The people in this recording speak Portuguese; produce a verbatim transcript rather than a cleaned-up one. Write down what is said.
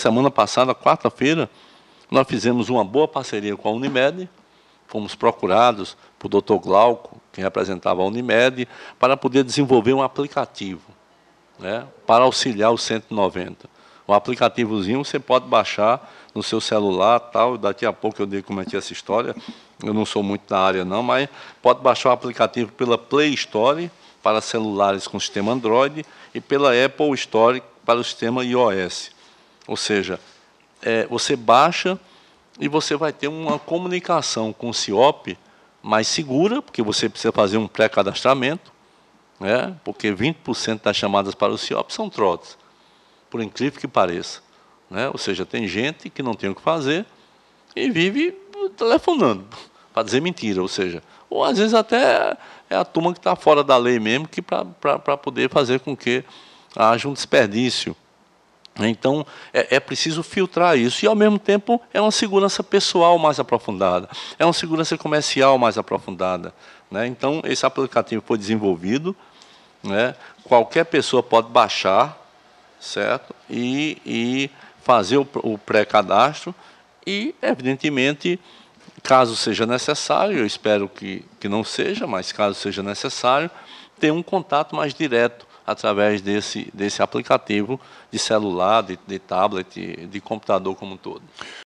semana passada, quarta-feira, nós fizemos uma boa parceria com a Unimed, fomos procurados por doutor Glauco, que representava a Unimed, para poder desenvolver um aplicativo, né, para auxiliar o cento e noventa. Um aplicativozinho você pode baixar no seu celular, tal. Daqui a pouco eu digo como é que é essa história. Eu não sou muito da área não, mas pode baixar o aplicativo pela Play Store para celulares com sistema Android e pela Apple Store para o sistema iOS. Ou seja, é, você baixa e você vai ter uma comunicação com o CIOP mais segura, porque você precisa fazer um pré-cadastramento, né, porque vinte por cento das chamadas para o CIOP são trotes, por incrível que pareça, né? Ou seja, tem gente que não tem o que fazer e vive telefonando para dizer mentira, ou seja, ou às vezes até é a turma que está fora da lei mesmo, que para poder fazer com que haja um desperdício. Então, é, é preciso filtrar isso. E, ao mesmo tempo, é uma segurança pessoal mais aprofundada. É uma segurança comercial mais aprofundada, né? Então, esse aplicativo foi desenvolvido, né? Qualquer pessoa pode baixar, certo? E, e fazer o, o pré-cadastro e, evidentemente, caso seja necessário, eu espero que, que não seja, mas caso seja necessário, ter um contato mais direto através desse, desse aplicativo de celular, de, de tablet, de computador como um todo.